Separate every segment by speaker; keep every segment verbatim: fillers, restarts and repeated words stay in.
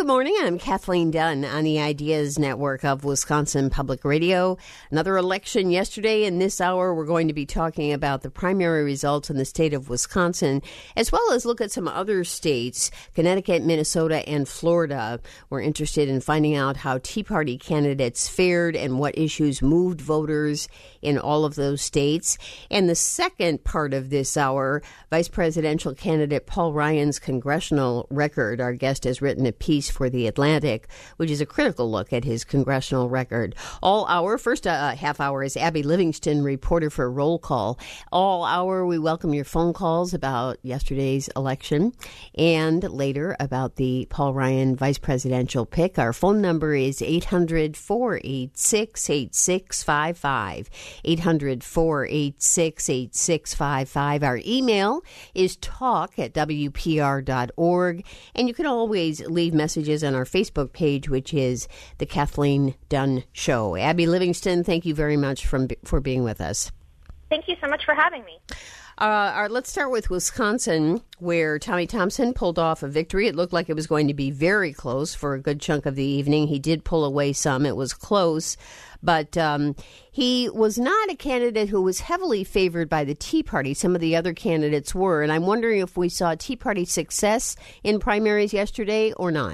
Speaker 1: Good morning. I'm Kathleen Dunn on the Ideas Network of Wisconsin Public Radio. Another election yesterday. In this hour, we're going to be talking about the primary results in the state of Wisconsin, as well as look at some other states, Connecticut, Minnesota, and Florida. We're interested in finding out how Tea Party candidates fared and what issues moved voters in all of those states. And the second part of this hour, Vice Presidential candidate Paul Ryan's congressional record. Our guest has written a piece for The Atlantic, which is a critical look at his congressional record. All hour, first uh, half hour is Abby Livingston, reporter for Roll Call. All hour, we welcome your phone calls about yesterday's election and later about the Paul Ryan vice presidential pick. Our phone number is eight hundred, four eight six, eight six five five. eight hundred, four eight six, eight six five five. Our email is talk at w p r dot org, and you can always leave messages on our Facebook page, which is The Kathleen Dunn Show. Abby Livingston, thank you very much from, for being with us.
Speaker 2: Thank you so much for having me.
Speaker 1: Uh, our, let's start with Wisconsin, where Tommy Thompson pulled off a victory. It looked like it was going to be very close for a good chunk of the evening. He did pull away some. It was close. But um, he was not a candidate who was heavily favored by the Tea Party. Some of the other candidates were. And I'm wondering if we saw Tea Party success in primaries yesterday or not.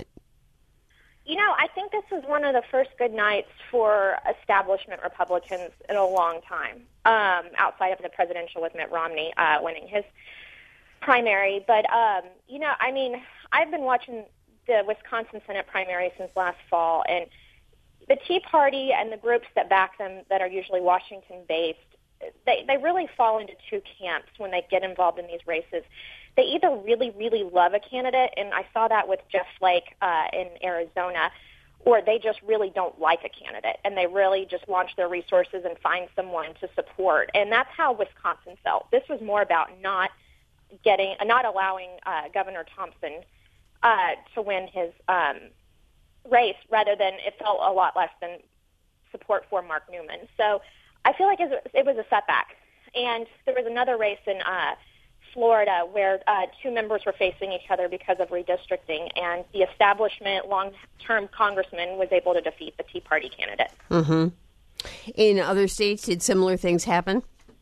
Speaker 2: You know, I think this was one of the first good nights for establishment Republicans in a long time, um, outside of the presidential with Mitt Romney uh, winning his primary. But, um, you know, I mean, I've been watching the Wisconsin Senate primary since last fall, and the Tea Party and the groups that back them that are usually Washington-based, they, they really fall into two camps when they get involved in these races. They either really, really love a candidate, and I saw that with Jeff Flake uh, in Arizona, or they just really don't like a candidate, and they really just launch their resources and find someone to support. And that's how Wisconsin felt. This was more about not getting, not allowing uh, Governor Thompson uh, to win his um, race, rather than it felt a lot less than support for Mark Newman. So I feel like it was a setback. And there was another race in uh, Florida where uh, two members were facing each other because of redistricting, and the establishment long-term congressman was able to defeat the Tea Party candidate.
Speaker 1: Mm-hmm. In other states, did similar things happen?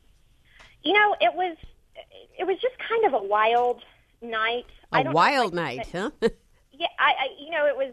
Speaker 2: You know, it was it was just kind of a wild night.
Speaker 1: A wild night, huh?
Speaker 2: Yeah, I, I, you know, it was.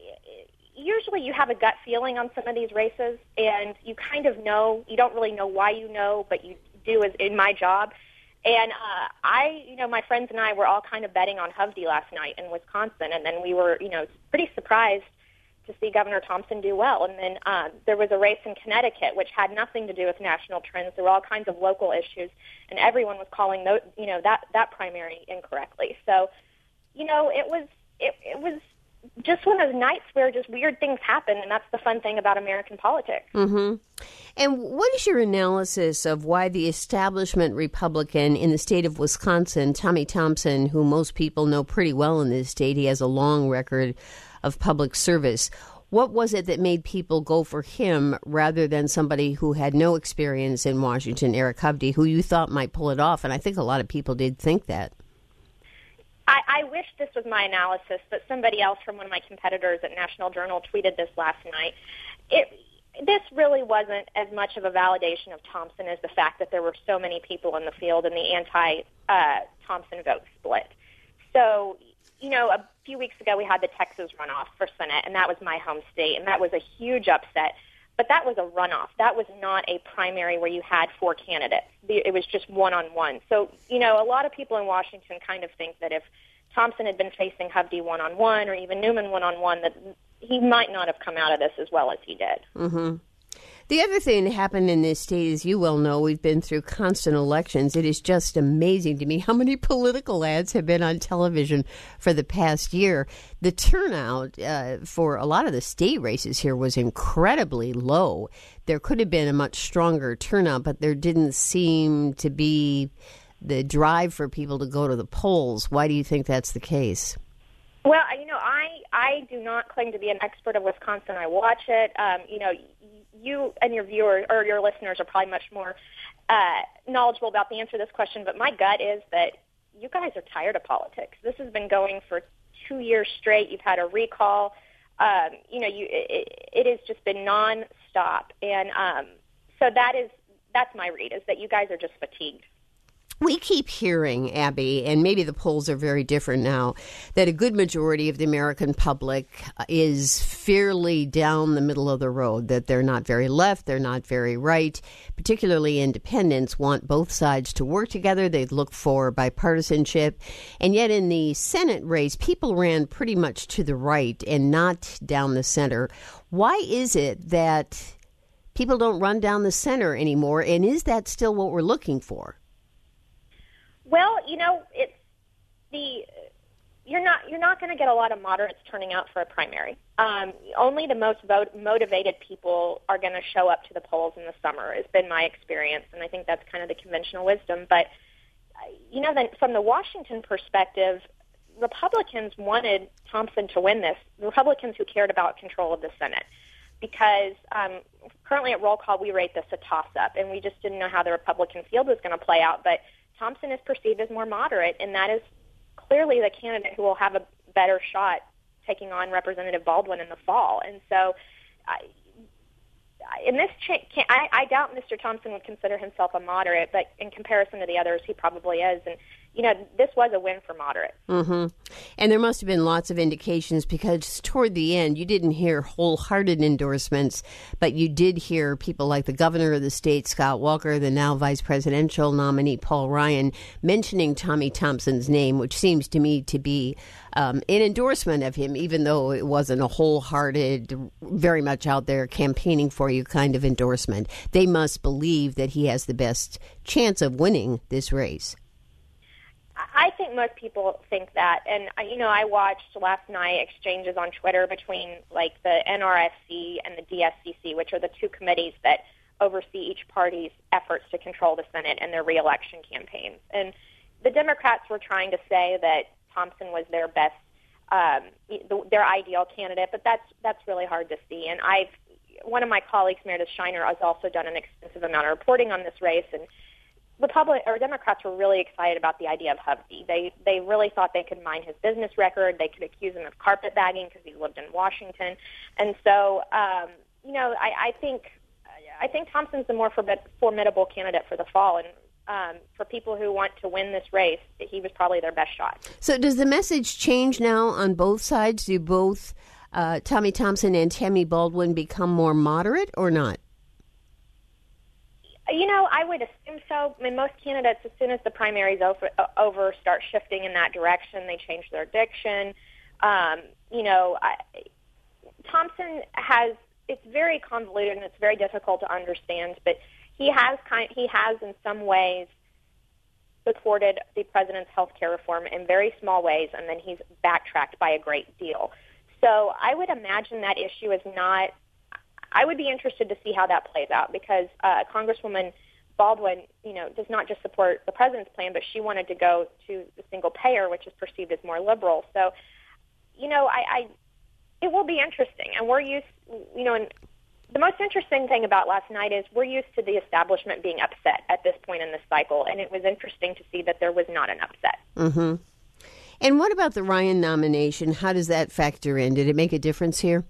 Speaker 2: Usually you have a gut feeling on some of these races, and you kind of know. You don't really know why you know, but you do as in my job. And uh, I, you know, my friends and I were all kind of betting on Hovde last night in Wisconsin, and then we were, you know, pretty surprised to see Governor Thompson do well. And then uh, there was a race in Connecticut, which had nothing to do with national trends. There were all kinds of local issues, and everyone was calling, those, you know, that that primary incorrectly. So, you know, it was it, it was just one of those nights where just weird things happen, and that's the fun thing about American politics.
Speaker 1: Mm-hmm. And what is your analysis of why the establishment Republican in the state of Wisconsin, Tommy Thompson, who most people know pretty well in this state, he has a long record of public service, what was it that made people go for him rather than somebody who had no experience in Washington, Eric Hovde, who you thought might pull it off? And I think a lot of people did think that.
Speaker 2: I, I wish this was my analysis, but somebody else from one of my competitors at National Journal tweeted this last night. It, this really wasn't as much of a validation of Thompson as the fact that there were so many people in the field and the anti-Thompson uh, vote split. So, you know, a few weeks ago we had the Texas runoff for Senate, and that was my home state, and that was a huge upset. But that was a runoff. That was not a primary where you had four candidates. It was just one-on-one. So, you know, a lot of people in Washington kind of think that if Thompson had been facing Hovde one-on-one or even Newman one-on-one, that he might not have come out of this as well as he did.
Speaker 1: Mm-hmm. The other thing that happened in this state, as you well know, we've been through constant elections. It is just amazing to me how many political ads have been on television for the past year. The turnout uh, for a lot of the state races here was incredibly low. There could have been a much stronger turnout, but there didn't seem to be the drive for people to go to the polls. Why do you think that's the case?
Speaker 2: Well, you know, I, I do not claim to be an expert of Wisconsin. I watch it. Um, you know, you and your viewers or your listeners are probably much more uh, knowledgeable about the answer to this question, but my gut is that you guys are tired of politics. This has been going for two years straight. You've had a recall. Um, you know, you it, it has just been nonstop, and um, so that is that's my read, is that you guys are just fatigued.
Speaker 1: We keep hearing, Abby, and maybe the polls are very different now, that a good majority of the American public is fairly down the middle of the road, that they're not very left, they're not very right. Particularly independents want both sides to work together. They look for bipartisanship. And yet in the Senate race, people ran pretty much to the right and not down the center. Why is it that people don't run down the center anymore? And is that still what we're looking for?
Speaker 2: Well, you know, it's the you're not you're not going to get a lot of moderates turning out for a primary. Um, only the most vote, motivated people are going to show up to the polls in the summer. Has been my experience, and I think that's kind of the conventional wisdom. But you know, then from the Washington perspective, Republicans wanted Thompson to win this. Republicans who cared about control of the Senate, because um, currently at roll call we rate this a toss-up, and we just didn't know how the Republican field was going to play out, but Thompson is perceived as more moderate, and that is clearly the candidate who will have a better shot taking on Representative Baldwin in the fall. And so I, in this, cha- I, I doubt Mister Thompson would consider himself a moderate, but in comparison to the others, he probably is. And, you know, this was a win for moderates.
Speaker 1: Mm-hmm. And there must have been lots of indications, because toward the end, you didn't hear wholehearted endorsements, but you did hear people like the governor of the state, Scott Walker, the now vice presidential nominee, Paul Ryan, mentioning Tommy Thompson's name, which seems to me to be um, an endorsement of him, even though it wasn't a wholehearted, very much out there campaigning for you kind of endorsement. They must believe that he has the best chance of winning this race.
Speaker 2: I think most people think that, and you know, I watched last night exchanges on Twitter between like the N R S C and the D S C C, which are the two committees that oversee each party's efforts to control the Senate and their reelection campaigns. And the Democrats were trying to say that Thompson was their best, um, their ideal candidate, but that's that's really hard to see. And I've one of my colleagues, Meredith Shiner, has also done an extensive amount of reporting on this race, and Republic or Democrats were really excited about the idea of Hovde. They they really thought they could mine his business record. They could accuse him of carpetbagging because he lived in Washington, and so um, you know I, I think I think Thompson's the more formidable candidate for the fall, and um, for people who want to win this race, he was probably their best shot.
Speaker 1: So does the message change now on both sides? Do both uh, Tommy Thompson and Tammy Baldwin become more moderate or not?
Speaker 2: You know, I would assume so. I mean, most candidates, as soon as the primary's over, over start shifting in that direction. They change their diction. Um, you know, I, Thompson has, it's very convoluted and it's very difficult to understand, but he has kind, he has in some ways supported the president's health care reform in very small ways, and then he's backtracked by a great deal. So I would imagine that issue is not, I would be interested to see how that plays out, because uh, Congresswoman Baldwin, you know, does not just support the president's plan, but she wanted to go to the single payer, which is perceived as more liberal. So, you know, I, I it will be interesting, and we're used, you know, and the most interesting thing about last night is we're used to the establishment being upset at this point in the cycle, and it was interesting to see that there was not an upset.
Speaker 1: Mm-hmm. And what about the Ryan nomination? How does that factor in? Did it make a difference here?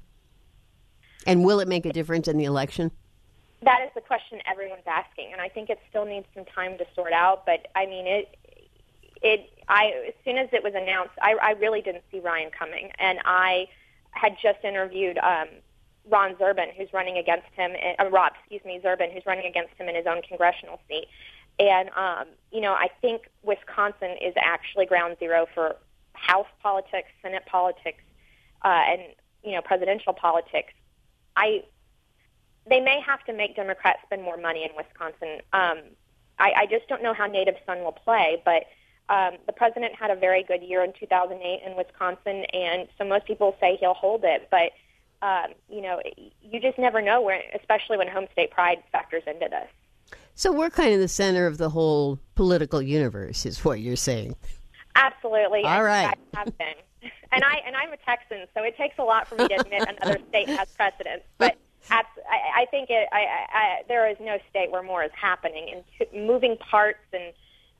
Speaker 1: And will it make a difference in the election?
Speaker 2: That is the question everyone's asking, and I think it still needs some time to sort out. But I mean, it, it. I as soon as it was announced, I, I really didn't see Ryan coming, and I had just interviewed um, Ron Zerbin, who's running against him. Uh, Rob, excuse me, Zerbin, who's running against him in his own congressional seat. And um, you know, I think Wisconsin is actually ground zero for House politics, Senate politics, uh, and you know, presidential politics. I, they may have to make Democrats spend more money in Wisconsin. Um, I, I just don't know how Native Son will play, but um, the president had a very good year in two thousand eight in Wisconsin, and so most people say he'll hold it. But, um, you know, you just never know, where, especially when home state pride factors into this.
Speaker 1: So we're kind of the center of the whole political universe, is what you're saying.
Speaker 2: Absolutely.
Speaker 1: All right.
Speaker 2: I have been. And I and I'm a Texan, so it takes a lot for me to admit another state has precedence. But I, I think it, I, I, there is no state where more is happening, and t- moving parts and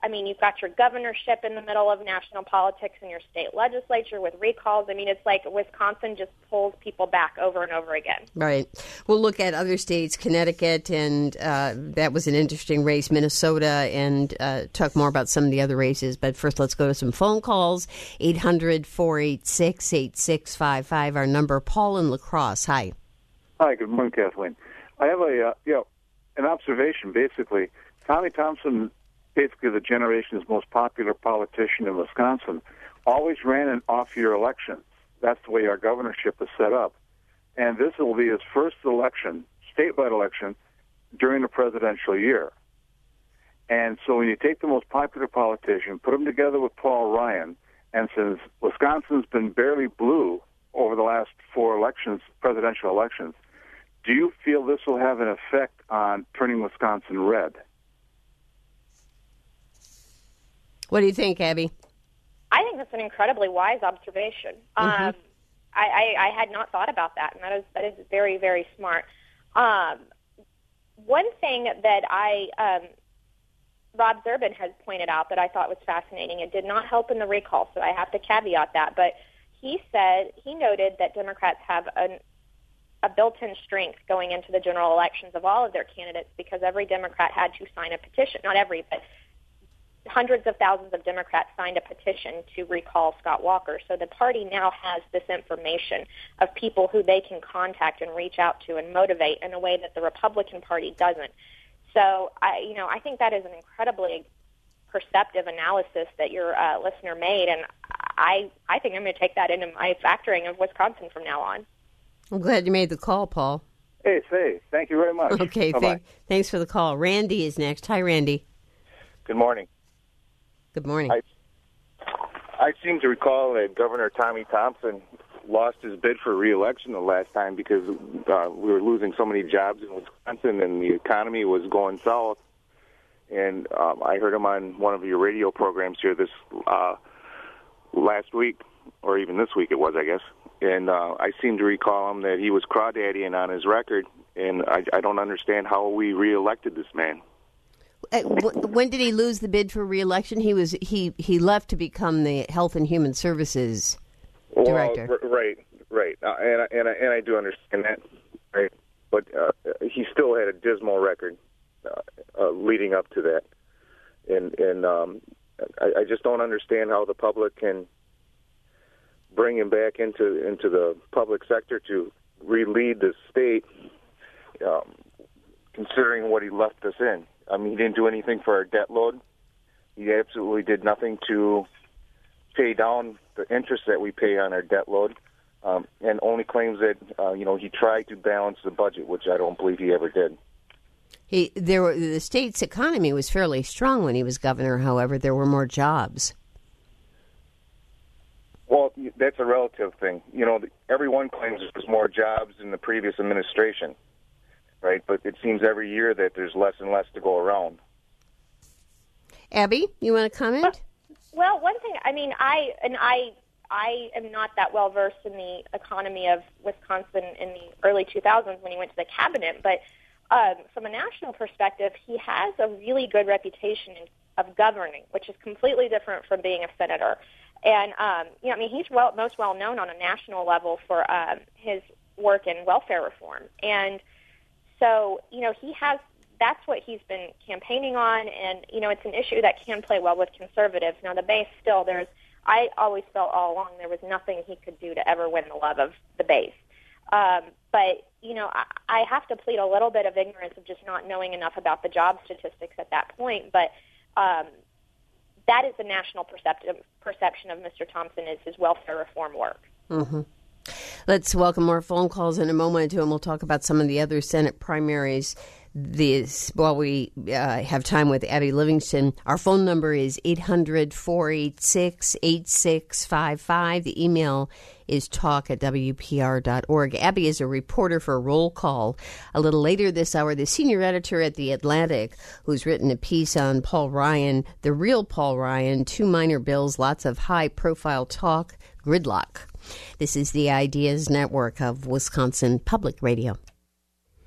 Speaker 2: I mean, you've got your governorship in the middle of national politics and your state legislature with recalls. I mean, it's like Wisconsin just pulls people back over and over again.
Speaker 1: Right. We'll look at other states, Connecticut, and uh, that was an interesting race, Minnesota, and uh, talk more about some of the other races. But first, let's go to some phone calls. eight hundred, four eight six, eight six five five, our number. Paul in La Crosse. Hi.
Speaker 3: Hi, good morning, Kathleen. I have a, uh, you know, an observation, basically. Tommy Thompson, basically the generation's most popular politician in Wisconsin, always ran in off-year elections. That's the way our governorship is set up. And this will be his first election, statewide election, during the presidential year. And so when you take the most popular politician, put him together with Paul Ryan, and since Wisconsin's been barely blue over the last four elections, presidential elections, do you feel this will have an effect on turning Wisconsin red?
Speaker 1: What do you think, Abby?
Speaker 2: I think that's an incredibly wise observation. Mm-hmm. Um, I, I, I had not thought about that, and that is that is very, very smart. Um, one thing that I, um, Rob Zerbin has pointed out that I thought was fascinating, it did not help in the recall, so I have to caveat that, but he said, he noted that Democrats have an, a built-in strength going into the general elections of all of their candidates because every Democrat had to sign a petition. Not every, but hundreds of thousands of Democrats signed a petition to recall Scott Walker. So the party now has this information of people who they can contact and reach out to and motivate in a way that the Republican Party doesn't. So, I, you know, I think that is an incredibly perceptive analysis that your uh, listener made, and I, I think I'm going to take that into my factoring of Wisconsin from now on.
Speaker 1: I'm glad you made the call, Paul.
Speaker 3: Hey, say, thank you very much.
Speaker 1: Okay, th- thanks for the call. Randy is next. Hi, Randy.
Speaker 4: Good morning.
Speaker 1: Good morning.
Speaker 4: I, I seem to recall that Governor Tommy Thompson lost his bid for re-election the last time because uh, we were losing so many jobs in Wisconsin and the economy was going south. And um, I heard him on one of your radio programs here this uh, last week, or even this week it was, I guess. And uh, I seem to recall him that he was crawdaddying on his record, and I, I don't understand how we re-elected this man.
Speaker 1: Uh, when did he lose the bid for re-election? He was he, he left to become the Health and Human Services director.
Speaker 4: Well, right, right, uh, and I, and I, and I do understand that, right? But uh, he still had a dismal record uh, uh, leading up to that, and and um, I, I just don't understand how the public can bring him back into into the public sector to re-lead the state, um, considering what he left us in. I mean, he didn't do anything for our debt load. He absolutely did nothing to pay down the interest that we pay on our debt load, um, and only claims that uh, you know he tried to balance the budget, which I don't believe he ever did.
Speaker 1: He there were, the state's economy was fairly strong when he was governor. However, there were more jobs.
Speaker 4: Well, that's a relative thing. You know, everyone claims there's more jobs in the previous administration, right? But it seems every year that there's less and less to go around.
Speaker 1: Abby, you want to comment?
Speaker 2: Well, one thing, I mean, I and I I am not that well versed in the economy of Wisconsin in the early two thousands when he went to the cabinet, but um, from a national perspective, he has a really good reputation of governing, which is completely different from being a senator. And, um, you know, I mean, he's well, most well known on a national level for um, his work in welfare reform. And so, you know, he has, that's what he's been campaigning on. And, you know, it's an issue that can play well with conservatives. Now, the base still, there's, I always felt all along there was nothing he could do to ever win the love of the base. Um, but, you know, I, I have to plead a little bit of ignorance of just not knowing enough about the job statistics at that point. But, um, that is the national perceptive, perception of Mister Thompson is his welfare reform work.
Speaker 1: Mm-hmm. Let's welcome more phone calls in a moment, and we'll talk about some of the other Senate primaries this while we uh, have time with Abby Livingston. Our phone number is eight hundred, four eight six, eight six five five. The email is talk at W P R dot org. Abby is a reporter for Roll Call. A little later this hour, the senior editor at The Atlantic, who's written a piece on Paul Ryan, the real Paul Ryan, two minor bills, lots of high-profile talk, gridlock. This is the Ideas Network of Wisconsin Public Radio.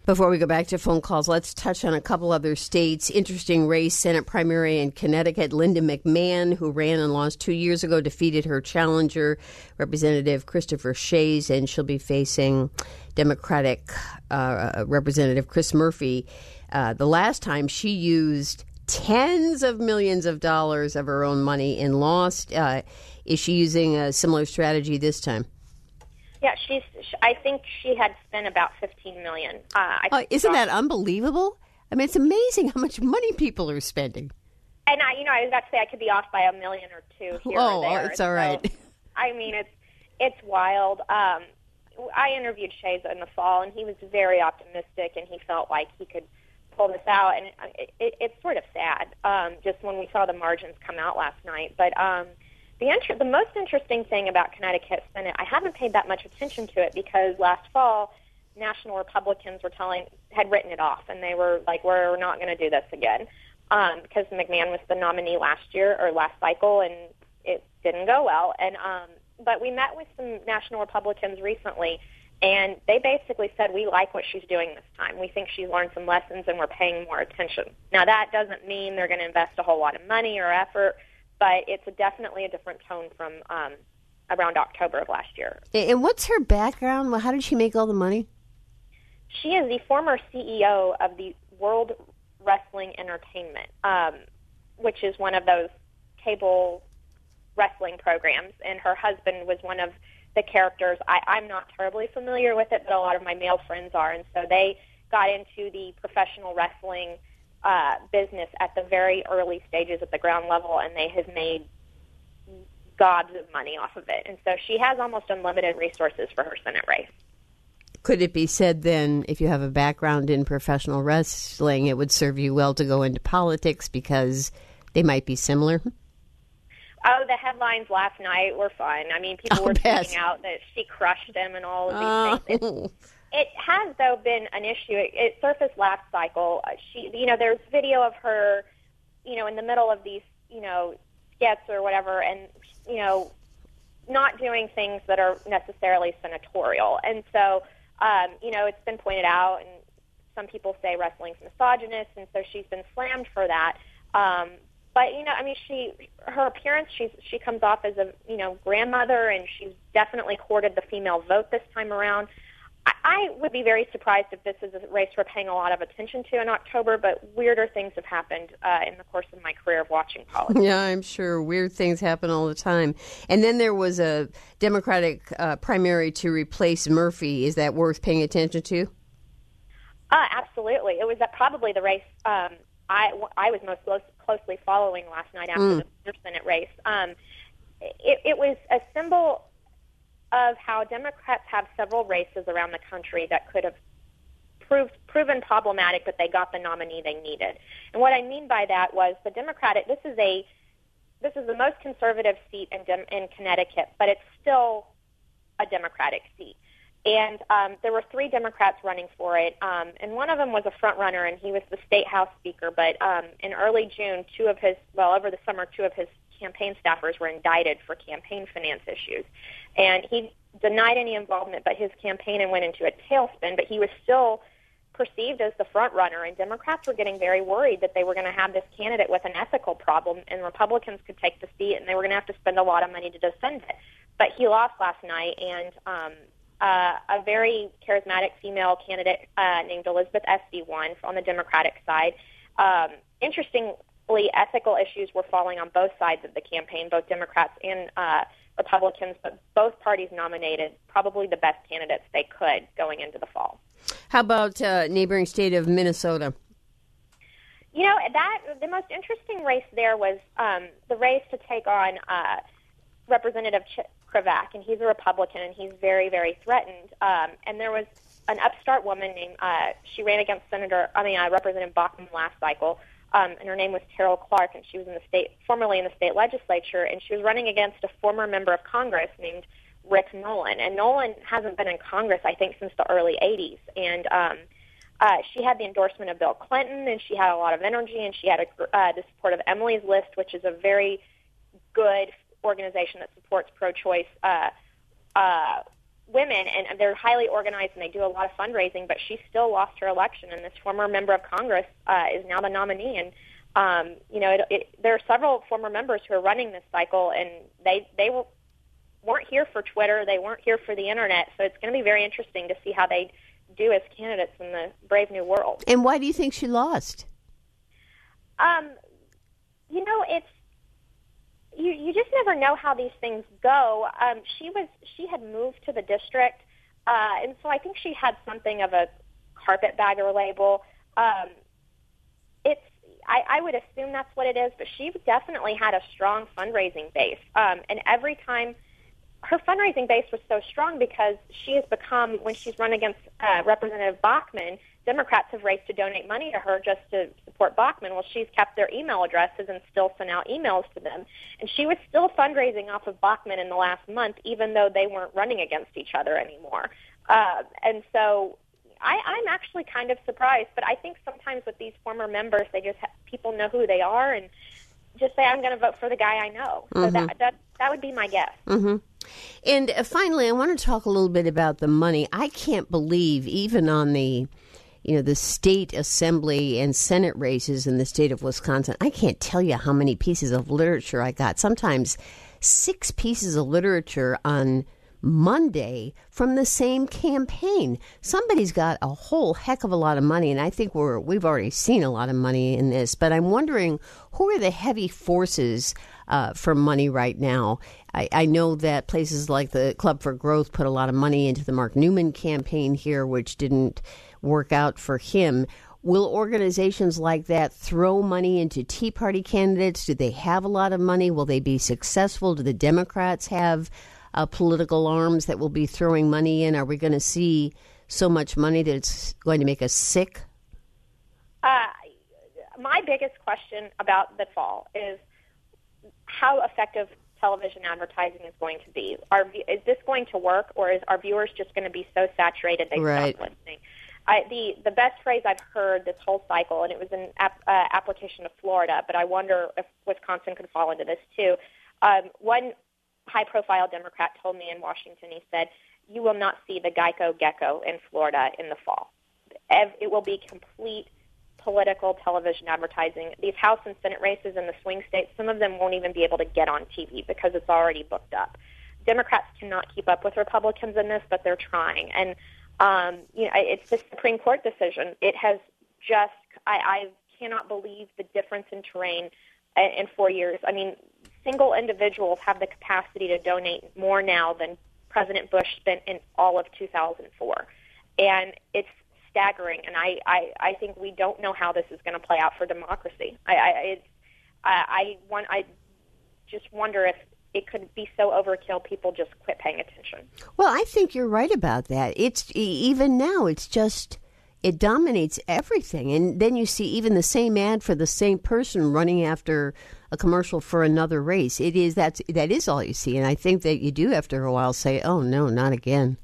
Speaker 1: Before we go back to phone calls, let's touch on a couple other states. Interesting race, Senate primary in Connecticut. Linda McMahon, who ran and lost two years ago, defeated her challenger, Representative Christopher Shays, and she'll be facing Democratic uh, Representative Chris Murphy. Uh, the last time she used tens of millions of dollars of her own money and lost. Uh, is she using a similar strategy this time?
Speaker 2: Yeah, she's. I think she had spent about fifteen million. Uh, I
Speaker 1: uh, isn't that unbelievable? I mean, it's amazing how much money people are spending.
Speaker 2: And I, you know, I was about to say I could be off by a million or two here
Speaker 1: oh,
Speaker 2: or there.
Speaker 1: Oh, it's all right.
Speaker 2: So, I mean, it's it's wild. Um, I interviewed Shays in the fall, and he was very optimistic, and he felt like he could pull this out. And it, it, it's sort of sad, um, just when we saw the margins come out last night. But um, The, inter- the most interesting thing about Connecticut Senate, I haven't paid that much attention to it because last fall, national Republicans were telling had written it off, and they were like, "We're not going to do this again," um, because McMahon was the nominee last year or last cycle, and it didn't go well. And um, but we met with some national Republicans recently, and they basically said, "We like what she's doing this time. We think she's learned some lessons, and we're paying more attention." Now, that doesn't mean they're going to invest a whole lot of money or effort, but it's a definitely a different tone from um, around October of last year.
Speaker 1: And what's her background? How did she make all the money?
Speaker 2: She is the former C E O of the World Wrestling Entertainment, um, which is one of those cable wrestling programs, and her husband was one of the characters. I, I'm not terribly familiar with it, but a lot of my male friends are, and so they got into the professional wrestling Uh, business at the very early stages at the ground level, and they have made gobs of money off of it. And so she has almost unlimited resources for her Senate race.
Speaker 1: Could it be said then, if you have a background in professional wrestling, it would serve you well to go into politics because they might be similar?
Speaker 2: Oh, the headlines last night were fun. I mean, people
Speaker 1: oh,
Speaker 2: were
Speaker 1: best.
Speaker 2: tweeting out that she crushed him and all of these
Speaker 1: oh.
Speaker 2: things. It, It has, though, been an issue. It, it surfaced last cycle. Uh, she, you know, there's video of her, you know, in the middle of these, you know, skits or whatever, and, you know, not doing things that are necessarily senatorial. And so, um, you know, it's been pointed out, and some people say wrestling's misogynist, and so she's been slammed for that. Um, but, you know, I mean, she, her appearance, she's, she comes off as a, you know, grandmother, and she's definitely courted the female vote this time around. I would be very surprised if this is a race we're paying a lot of attention to in October, but weirder things have happened uh, in the course of my career of watching politics.
Speaker 1: Yeah, I'm sure. Weird things happen all the time. And then there was a Democratic uh, primary to replace Murphy. Is that worth paying attention to?
Speaker 2: Uh, absolutely. It was uh, probably the race um, I, I was most close, closely following last night after mm. the Senate race. Um, it, it was a symbol of how Democrats have several races around the country that could have proved proven problematic, but they got the nominee they needed. And what I mean by that was the Democratic. This is a this is the most conservative seat in Dem, in Connecticut, but it's still a Democratic seat. And um, there were three Democrats running for it, um, and one of them was a front runner, and he was the state House Speaker. But um, in early June, two of his well over the summer, two of his campaign staffers were indicted for campaign finance issues. And he denied any involvement, but his campaign went into a tailspin, but he was still perceived as the front runner, and Democrats were getting very worried that they were going to have this candidate with an ethical problem, and Republicans could take the seat, and they were going to have to spend a lot of money to defend it. But he lost last night, and um, uh, a very charismatic female candidate uh, named Elizabeth Esty won on the Democratic side. Um, interestingly, ethical issues were falling on both sides of the campaign, both Democrats and uh, Republicans, but both parties nominated probably the best candidates they could going into the fall.
Speaker 1: How about uh, neighboring state of Minnesota?
Speaker 2: You know, that the most interesting race there was um, the race to take on uh, Representative Ch- Krivak, and he's a Republican, and he's very, very threatened. Um, and there was an upstart woman named, uh, she ran against Senator, I mean, uh, Representative Bachman last cycle, um, and her name was Terrell Clark, and she was in the state, formerly in the state legislature, and she was running against a former member of Congress named Rick Nolan. And Nolan hasn't been in Congress, I think, since the early eighties. And um, uh, she had the endorsement of Bill Clinton, and she had a lot of energy, and she had a, uh, the support of Emily's List, which is a very good organization that supports pro-choice uh, uh, women, and they're highly organized, and they do a lot of fundraising, but she still lost her election, and this former member of Congress uh, is now the nominee. And, um, you know, it, it, there are several former members who are running this cycle, and they, they will, weren't here for Twitter. They weren't here for the Internet, so it's going to be very interesting to see how they do as candidates in the brave new world.
Speaker 1: And why do you think she lost?
Speaker 2: Um, you know, it's, You you just never know how these things go. Um, she was she had moved to the district, uh, and so I think she had something of a carpetbagger label. Um, it's I, I would assume that's what it is, but she definitely had a strong fundraising base. Um, and every time her fundraising base was so strong because she has become, when she's run against uh, Representative Bachmann, Democrats have raced to donate money to her just to support Bachmann. Well, she's kept their email addresses and still sent out emails to them. And she was still fundraising off of Bachmann in the last month, even though they weren't running against each other anymore. Uh, and so I, I'm actually kind of surprised. But I think sometimes with these former members, they just have, people know who they are and just say, I'm going to vote for the guy I know. So mm-hmm. that, that that would be my guess.
Speaker 1: Mm-hmm. And uh, finally, I want to talk a little bit about the money. I can't believe even on the you know, the state assembly and Senate races in the state of Wisconsin, I can't tell you how many pieces of literature I got. Sometimes six pieces of literature on Monday from the same campaign. Somebody's got a whole heck of a lot of money, and I think we're, we've already seen a lot of money in this. But I'm wondering, who are the heavy forces uh, for money right now? I, I know that places like the Club for Growth put a lot of money into the Mark Newman campaign here, which didn't work out for him. Will organizations like that throw money into Tea Party candidates? Do they have a lot of money? Will they be successful? Do the Democrats have uh, political arms that will be throwing money in? Are we going to see so much money that it's going to make us sick?
Speaker 2: Uh, my biggest question about the fall is how effective television advertising is going to be. Are, is this going to work, or is our viewers just going to be so saturated they
Speaker 1: right.
Speaker 2: stop listening? I, the, the best phrase I've heard this whole cycle, and it was an ap, uh, application of Florida, but I wonder if Wisconsin could fall into this too. Um, one high-profile Democrat told me in Washington, he said, you will not see the Geico gecko in Florida in the fall. It will be complete political television advertising. These House and Senate races in the swing states, some of them won't even be able to get on T V because it's already booked up. Democrats cannot keep up with Republicans in this, but they're trying. And Um, you know, it's the Supreme Court decision. It has just, I, I cannot believe the difference in terrain in four years. I mean, single individuals have the capacity to donate more now than President Bush spent in all of two thousand four. And it's staggering. And I, I, I think we don't know how this is going to play out for democracy. I, I, it's, I, I, want, I just wonder if it could be so overkill, people just quit paying attention.
Speaker 1: Well, I think you're right about that. It's even now, it's just, it dominates everything. And then you see even the same ad for the same person running after a commercial for another race. It is, that's, that is all you see. And I think that you do after a while say, oh, no, not again.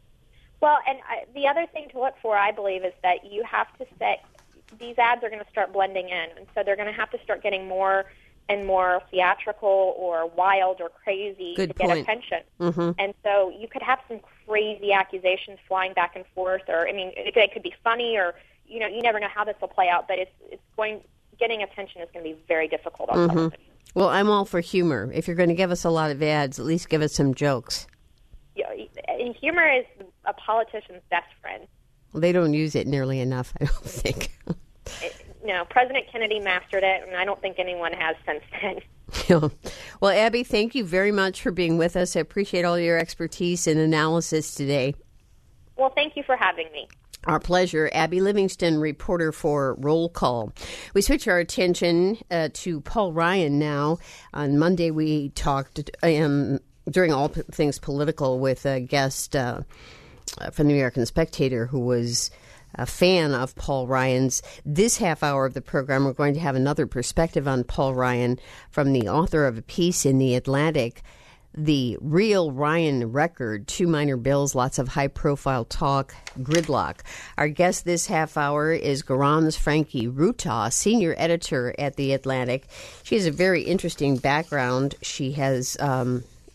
Speaker 2: Well, and I, the other thing to look for, I believe, is that you have to set, these ads are going to start blending in. And so they're going to have to start getting more and more theatrical or wild or crazy
Speaker 1: Good
Speaker 2: to
Speaker 1: point.
Speaker 2: get attention.
Speaker 1: Mm-hmm.
Speaker 2: And so you could have some crazy accusations flying back and forth, or, I mean, it, it could be funny, or, you know, you never know how this will play out, but it's it's going, getting attention is going to be very difficult on
Speaker 1: mm-hmm.
Speaker 2: television.
Speaker 1: Well, I'm all for humor. If you're going to give us a lot of ads, at least give us some jokes.
Speaker 2: Yeah, and humor is a politician's best friend.
Speaker 1: Well, they don't use it nearly enough, I don't think.
Speaker 2: It, no, President Kennedy mastered it, and I don't think anyone has since then.
Speaker 1: Well, Abby, thank you very much for being with us. I appreciate all your expertise and analysis today.
Speaker 2: Well, thank you for having me.
Speaker 1: Our pleasure. Abby Livingston, reporter for Roll Call. We switch our attention uh, to Paul Ryan now. On Monday, we talked um, during All Things Political with a guest uh, from the American Spectator who was a fan of Paul Ryan's. This half hour of the program, we're going to have another perspective on Paul Ryan from the author of a piece in The Atlantic, The Real Ryan Record, Two Minor Bills, Lots of High-Profile Talk, Gridlock. Our guest this half hour is Garance Franke Ruta, senior editor at The Atlantic. She has a very interesting background. She has um,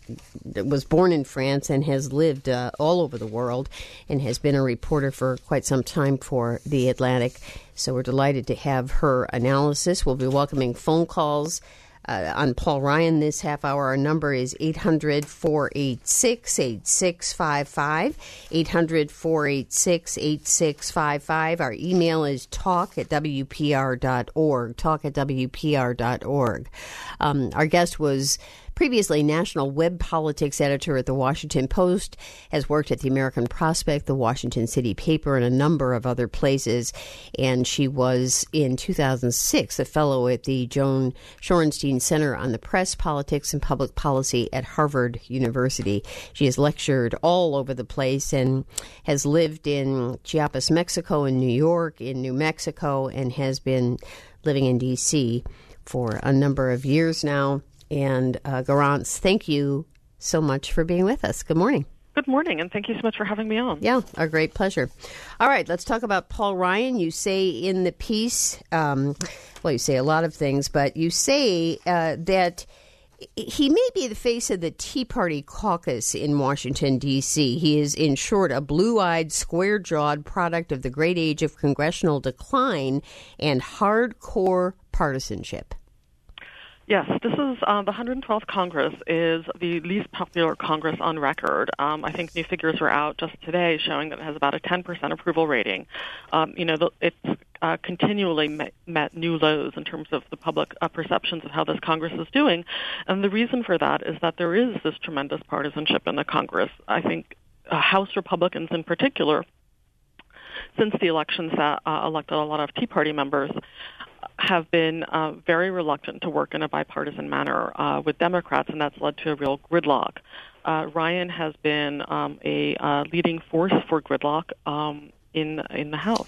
Speaker 1: was born in France and has lived uh, all over the world and has been a reporter for quite some time for The Atlantic. So we're delighted to have her analysis. We'll be welcoming phone calls Uh, on Paul Ryan this half hour. Our number is eight hundred, four eight six, eight six five five, eight hundred, four eight six, eight six five five. Our email is talk at W P R dot org, talk at W P R dot org. Um, our guest was previously national web politics editor at The Washington Post, has worked at the American Prospect, the Washington City Paper, and a number of other places. And she was, in two thousand six, a fellow at the Joan Shorenstein Center on the Press, Politics, and Public Policy at Harvard University. She has lectured all over the place and has lived in Chiapas, Mexico, in New York, in New Mexico, and has been living in D C for a number of years now. And uh, Garance, thank you so much for being with us. Good morning.
Speaker 5: Good morning, and thank you so much for having me on.
Speaker 1: Yeah, a great pleasure. All right, let's talk about Paul Ryan. You say in the piece, um, well, you say a lot of things, but you say uh, that he may be the face of the Tea Party caucus in Washington, D C. He is, in short, a blue-eyed, square-jawed product of the great age of congressional decline and hardcore partisanship.
Speaker 5: Yes, this is uh, the one hundred twelfth Congress is the least popular Congress on record. Um, I think new figures were out just today showing that it has about a ten percent approval rating. Um, you know, the, it's uh, continually met, met new lows in terms of the public uh, perceptions of how this Congress is doing. And the reason for that is that there is this tremendous partisanship in the Congress. I think uh, House Republicans in particular, since the elections that uh, elected a lot of Tea Party members, have been uh, very reluctant to work in a bipartisan manner uh, with Democrats, and that's led to a real gridlock. Uh, Ryan has been um, a uh, leading force for gridlock um, in in the House.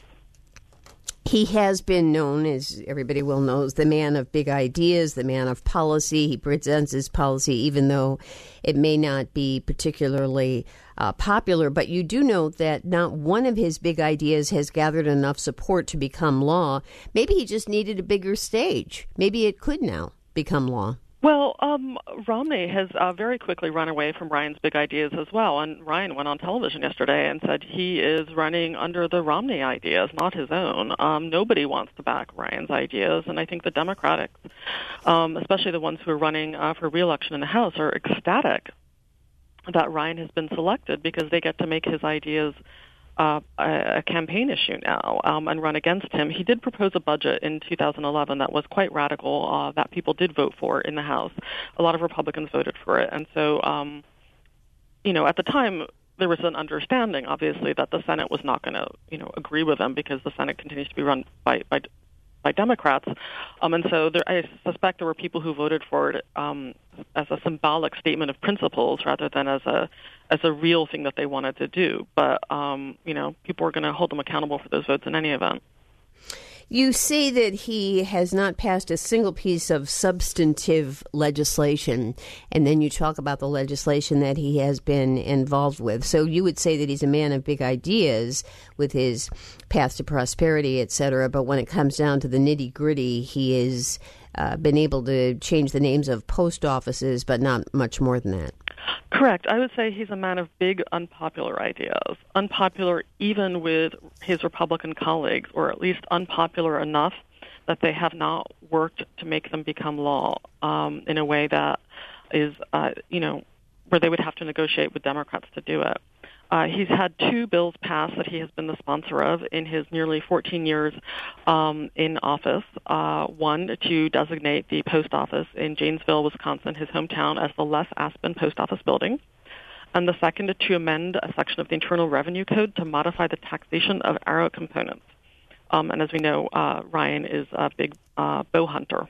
Speaker 1: He has been known, as everybody well knows, the man of big ideas, the man of policy. He presents his policy even though it may not be particularly uh, popular. But you do note that not one of his big ideas has gathered enough support to become law. Maybe he just needed a bigger stage. Maybe it could now become law.
Speaker 5: Well, um, Romney has uh, very quickly run away from Ryan's big ideas as well. And Ryan went on television yesterday and said he is running under the Romney ideas, not his own. Um, nobody wants to back Ryan's ideas. And I think the Democrats, um, especially the ones who are running uh, for re-election in the House, are ecstatic that Ryan has been selected because they get to make his ideas Uh, a, a campaign issue now um, and run against him. He did propose a budget in two thousand eleven that was quite radical, uh, that people did vote for in the House. A lot of Republicans voted for it. And so, um, you know, at the time, there was an understanding, obviously, that the Senate was not going to, you know, agree with him because the Senate continues to be run by by, by Democrats. Um, and so there, I suspect there were people who voted for it um, as a symbolic statement of principles rather than as a as a real thing that they wanted to do. But, um, you know, people are going to hold them accountable for those votes in any event.
Speaker 1: You say that he has not passed a single piece of substantive legislation, and then you talk about the legislation that he has been involved with. So you would say that he's a man of big ideas with his path to prosperity, et cetera, but when it comes down to the nitty-gritty, he has uh, been able to change the names of post offices, but not much more than that.
Speaker 5: Correct. I would say he's a man of big unpopular ideas, unpopular even with his Republican colleagues, or at least unpopular enough that they have not worked to make them become law um, in a way that is, uh, you know, where they would have to negotiate with Democrats to do it. Uh, he's had two bills passed that he has been the sponsor of in his nearly fourteen years um, in office. Uh, one, to designate the post office in Janesville, Wisconsin, his hometown, as the Les Aspin Post Office Building. And the second, to amend a section of the Internal Revenue Code to modify the taxation of arrow components. Um, and as we know, uh, Ryan is a big uh, bow hunter.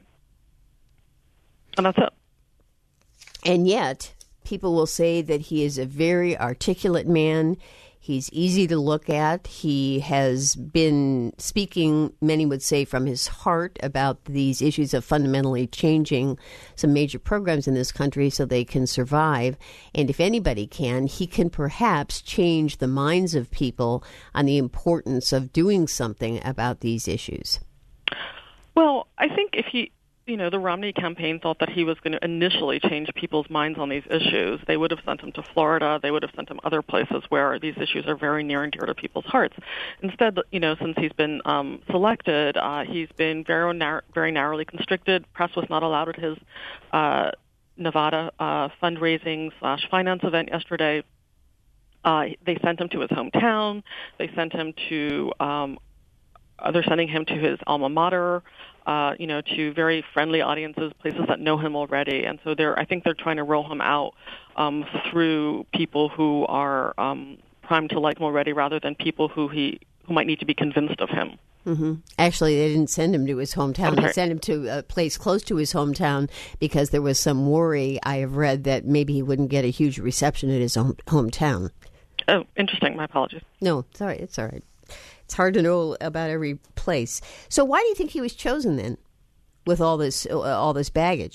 Speaker 5: And that's it.
Speaker 1: And yet, people will say that he is a very articulate man. He's easy to look at. He has been speaking, many would say, from his heart about these issues of fundamentally changing some major programs in this country so they can survive. And if anybody can, he can perhaps change the minds of people on the importance of doing something about these issues.
Speaker 5: Well, I think if he... you know, the Romney campaign thought that he was going to initially change people's minds on these issues. They would have sent him to Florida. They would have sent him other places where these issues are very near and dear to people's hearts. Instead, you know, since he's been um, selected, uh, he's been very, nar- very narrowly constricted. Press was not allowed at his uh, Nevada uh, fundraising slash finance event yesterday. Uh, they sent him to his hometown. They sent him to um, they're sending him to his alma mater, uh, you know, to very friendly audiences, places that know him already. And so they're, I think they're trying to roll him out um, through people who are um, primed to like him already, rather than people who he who might need to be convinced of him.
Speaker 1: Mm-hmm. Actually, they didn't send him to his hometown. They sent him to a place close to his hometown because there was some worry, I have read, that maybe he wouldn't get a huge reception at his home- hometown.
Speaker 5: Oh, interesting. My apologies.
Speaker 1: No, it's all right. It's all right. It's hard to know about every place. So why do you think he was chosen then, with all this uh, all this baggage?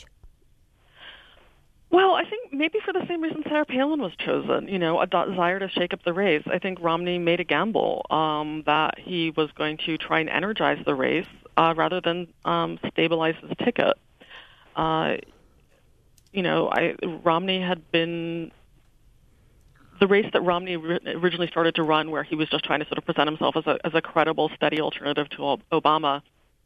Speaker 5: Well, I think maybe for the same reason Sarah Palin was chosen, you know, a desire to shake up the race. I think Romney made a gamble um, that he was going to try and energize the race uh, rather than um, stabilize his ticket. Uh, you know, I, Romney had been... The race that Romney originally started to run, where he was just trying to sort of present himself as a, as a credible, steady alternative to Obama,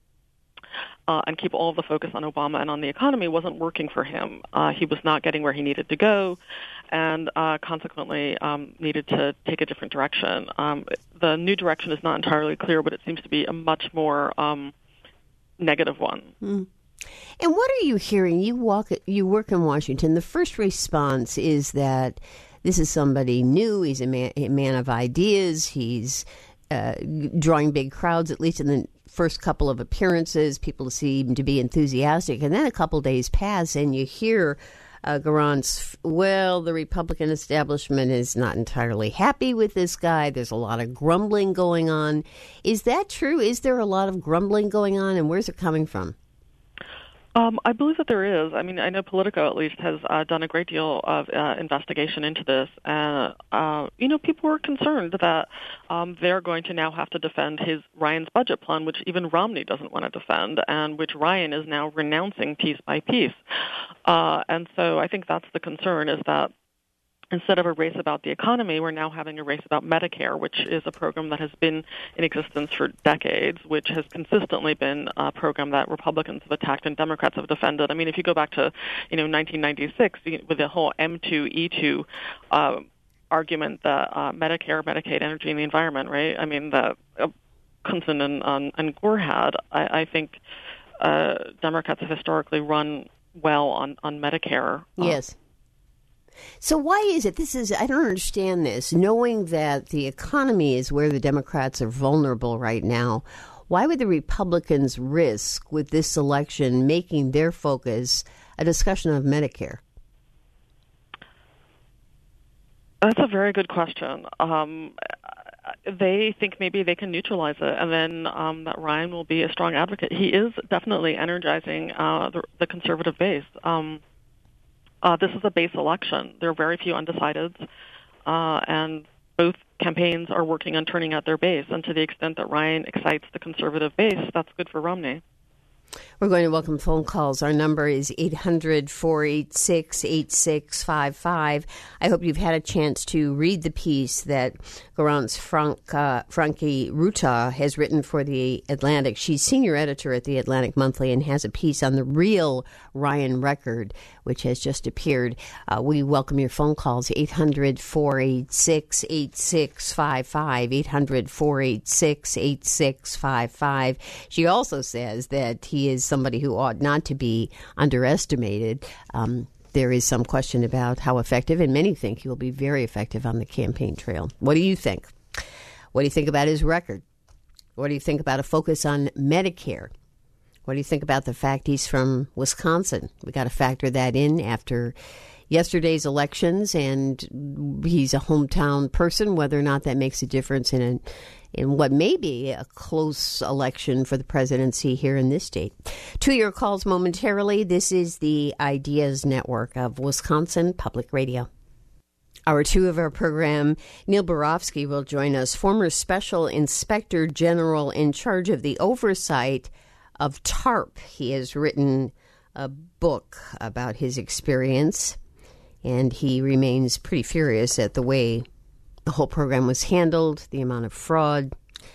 Speaker 5: Uh, and keep all of the focus on Obama and on the economy, wasn't working for him. Uh, he was not getting where he needed to go, and uh, consequently um, needed to take a different direction. Um, the new direction is not entirely clear, but it seems to be a much more um, negative one.
Speaker 1: Mm. And what are you hearing? You walk, you work in Washington. The first response is that this is somebody new. He's a man, a man of ideas. He's uh, drawing big crowds, at least in the first couple of appearances. People seem to be enthusiastic. And then a couple days pass, and you hear uh, Garant's, well, the Republican establishment is not entirely happy with this guy. There's a lot of grumbling going on. Is that true? Is there a lot of grumbling going on, and where's it coming from?
Speaker 5: Um, I believe that there is. I mean, I know Politico, at least, has uh, done a great deal of uh, investigation into this. And, uh, you know, people were concerned that um, they're going to now have to defend his Ryan's budget plan, which even Romney doesn't want to defend, and which Ryan is now renouncing piece by piece. Uh, and so I think that's the concern, is that instead of a race about the economy, we're now having a race about Medicare, which is a program that has been in existence for decades, which has consistently been a program that Republicans have attacked and Democrats have defended. I mean, if you go back to, you know, nineteen ninety-six, with the whole M two E two uh, argument that uh, Medicare, Medicaid, energy, and the environment, right? I mean, that uh, Clinton and, um, and Gore had. I, I think uh, Democrats have historically run well on, on Medicare.
Speaker 1: Yes. So why is it, this is, I don't understand this, knowing that the economy is where the Democrats are vulnerable right now, why would the Republicans risk with this election making their focus a discussion of Medicare?
Speaker 5: That's a very good question. Um, they think maybe they can neutralize it, and then um, that Ryan will be a strong advocate. He is definitely energizing uh, the, the conservative base. Um Uh, this is a base election. There are very few undecideds, uh, and both campaigns are working on turning out their base. And to the extent that Ryan excites the conservative base, that's good for Romney.
Speaker 1: We're going to welcome phone calls. Our number is eight hundred, four eight six, eight six five five. I hope you've had a chance to read the piece that Garance Frank, uh, Frankie Ruta has written for The Atlantic. She's senior editor at The Atlantic Monthly and has a piece on the real Ryan record, which has just appeared. Uh, we welcome your phone calls, eight hundred, four eight six, eight six five five, eight hundred, four eight six, eight six five five. She also says that he is somebody who ought not to be underestimated. Um, there is some question about how effective, and many think he will be very effective on the campaign trail. What do you think? What do you think about his record? What do you think about a focus on Medicare? What do you think about the fact he's from Wisconsin? We got to factor that in after yesterday's elections, and he's a hometown person, whether or not that makes a difference in a, in what may be a close election for the presidency here in this state. To your calls momentarily. This is the Ideas Network of Wisconsin Public Radio. Hour two of our program, Neil Barofsky will join us, former Special Inspector General in charge of the oversight of TARP. He has written a book about his experience, and he remains pretty furious at the way the whole program was handled, the amount of fraud,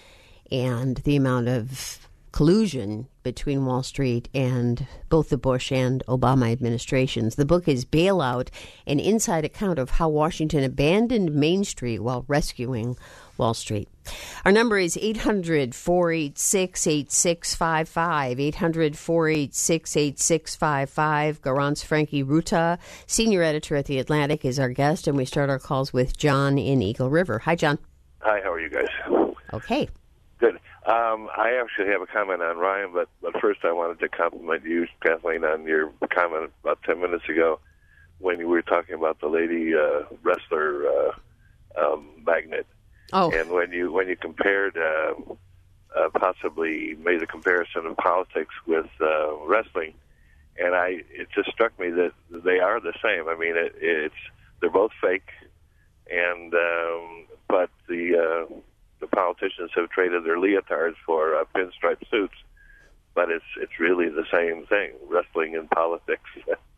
Speaker 1: and the amount of collusion between Wall Street and both the Bush and Obama administrations. The book is Bailout, an inside account of how Washington abandoned Main Street while rescuing Wall Street. Our number is eight hundred, four eight six, eight six five five, eight hundred, four eight six, eight six five five. Garance Frankie Ruta, senior editor at The Atlantic, is our guest, and we start our calls with John in Eagle River. Hi, John.
Speaker 6: Hi, how are you guys?
Speaker 1: Okay.
Speaker 6: Good. Um, I actually have a comment on Ryan, but, but first I wanted to compliment you, Kathleen, on your comment about ten minutes ago when you were talking about the lady uh, wrestler uh, um, magnet.
Speaker 1: Oh.
Speaker 6: And when you when you compared, uh, uh, possibly made a comparison of politics with uh, wrestling, and I it just struck me that they are the same. I mean, it, it's they're both fake, and um, but the uh, the politicians have traded their leotards for uh, pinstripe suits, but it's it's really the same thing, wrestling and politics.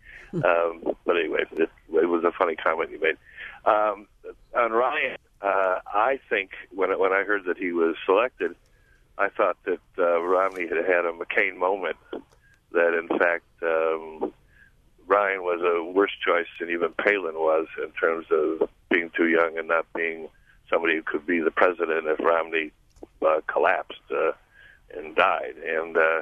Speaker 6: um, but anyway, it, it was a funny comment you made. Um, on Ryan, uh, I think when when I heard that he was selected, I thought that uh, Romney had had a McCain moment, that in fact um, Ryan was a worse choice than even Palin was in terms of being too young and not being somebody who could be the president if Romney uh, collapsed uh, and died. And uh,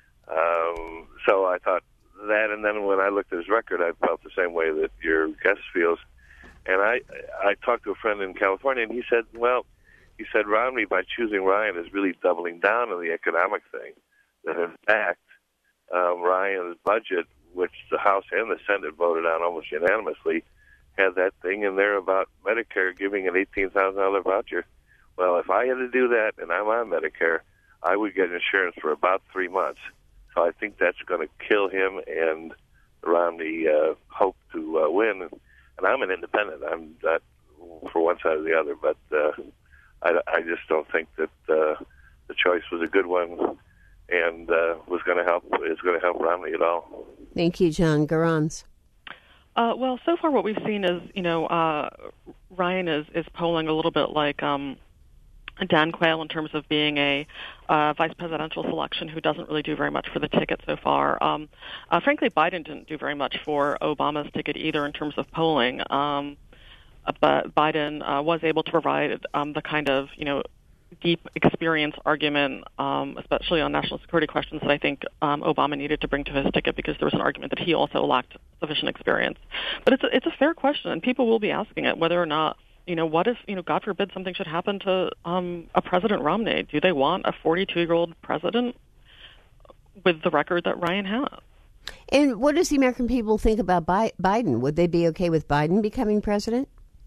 Speaker 6: um, so I thought that, and then when I looked at his record, I felt the same way that your guest feels. And I I talked to a friend in California, and he said, well, he said Romney, by choosing Ryan, is really doubling down on the economic thing. That in fact, um, Ryan's budget, which the House and the Senate voted on almost unanimously, had that thing in there about Medicare giving an eighteen thousand dollars voucher. Well, if I had to do that and I'm on Medicare, I would get insurance for about three months. So I think that's going to kill him and Romney uh, hope to uh, win. And I'm an independent. I'm not for one side or the other, but uh, I, I just don't think that uh, the choice was a good one and uh, was going to help is going to help Romney at all.
Speaker 1: Thank you, John. Garance.
Speaker 5: Uh, well, so far what we've seen is, you know, uh, Ryan is, is polling a little bit like um, Dan Quayle in terms of being a uh, vice presidential selection who doesn't really do very much for the ticket so far. Um, uh, frankly, Biden didn't do very much for Obama's ticket either in terms of polling. Um, but Biden uh, was able to provide um, the kind of, you know, deep experience argument, um, especially on national security questions, that I think um, Obama needed to bring to his ticket, because there was an argument that he also lacked sufficient experience. But it's a, it's a fair question, and people will be asking it, whether or not, you know, what if, you know, God forbid something should happen to um, a President Romney? Do they want a forty-two-year-old president with the record that Ryan has?
Speaker 1: And what does the American people think about Bi- Biden? Would they be okay with Biden becoming president?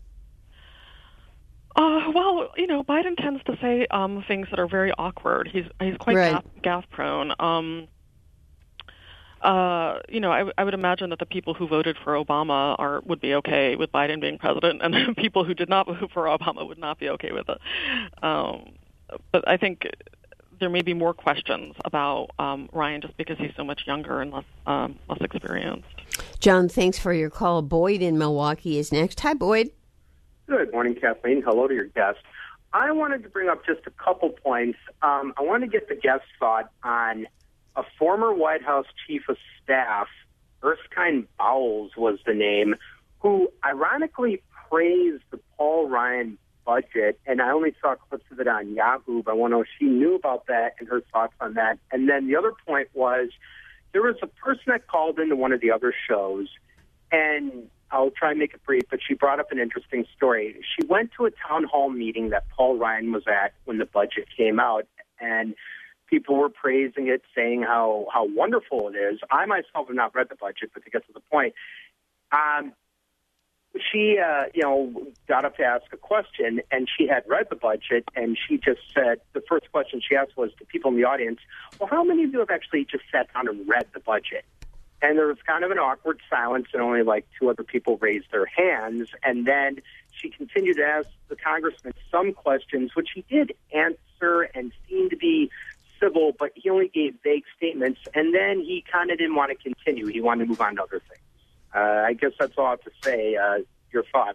Speaker 5: Uh, well, you know, Biden tends to say um, things that are very awkward. He's he's quite
Speaker 1: right.
Speaker 5: gaffe, gaffe prone. Um, uh, you know, I, w- I would imagine that the people who voted for Obama are would be okay with Biden being president, and the people who did not vote for Obama would not be okay with it. Um, but I think there may be more questions about um, Ryan just because he's so much younger and less um, less experienced.
Speaker 1: John, thanks for your call. Boyd in Milwaukee is next. Hi, Boyd.
Speaker 7: Good morning, Kathleen. Hello to your guest. I wanted to bring up just a couple points. Um, I want to get the guest's thought on a former White House chief of staff, Erskine Bowles was the name, who ironically praised the Paul Ryan budget, and I only saw clips of it on Yahoo, but I want to know if she knew about that and her thoughts on that. And then the other point was there was a person that called into one of the other shows, and I'll try and make it brief, but she brought up an interesting story. She went to a town hall meeting that Paul Ryan was at when the budget came out, and people were praising it, saying how, how wonderful it is. I myself have not read the budget, but to get to the point, um, she, uh, you know, got up to ask a question, and she had read the budget, and she just said, the first question she asked was to people in the audience, well, how many of you have actually just sat down and read the budget? And there was kind of an awkward silence, and only like two other people raised their hands. And then she continued to ask the congressman some questions, which he did answer and seemed to be civil, but he only gave vague statements, and then he kind of didn't want to continue. He wanted to move on to other things. Uh, I guess that's all I have to say. Uh, your thoughts?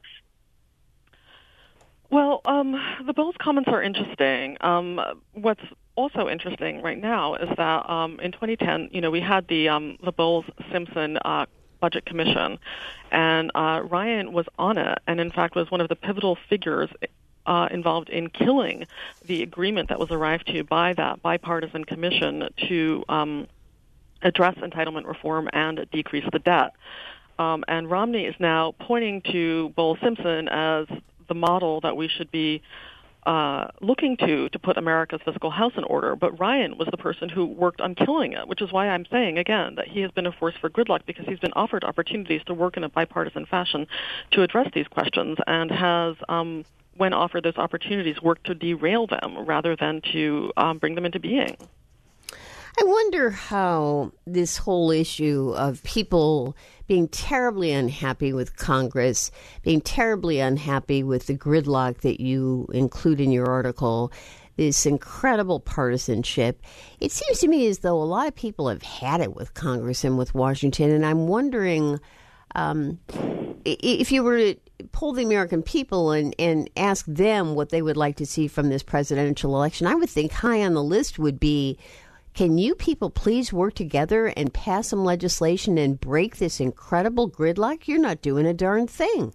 Speaker 5: Well, um, the Bill's comments are interesting. Um, what's also interesting right now is that um, in twenty ten, you know, we had the um, the Bowles-Simpson uh, Budget Commission, and uh, Ryan was on it, and in fact was one of the pivotal figures uh, involved in killing the agreement that was arrived to by that bipartisan commission to um, address entitlement reform and decrease the debt. Um, and Romney is now pointing to Bowles-Simpson as the model that we should be uh, looking to to put America's fiscal house in order. But Ryan was the person who worked on killing it, which is why I'm saying, again, that he has been a force for gridlock, because he's been offered opportunities to work in a bipartisan fashion to address these questions and has, um, when offered those opportunities, worked to derail them rather than to um, bring them into being.
Speaker 1: I wonder how this whole issue of people being terribly unhappy with Congress, being terribly unhappy with the gridlock that you include in your article, this incredible partisanship. It seems to me as though a lot of people have had it with Congress and with Washington, and I'm wondering um, if you were to poll the American people and, and ask them what they would like to see from this presidential election, I would think high on the list would be, can you people please work together and pass some legislation and break this incredible gridlock? You're not doing a darn thing.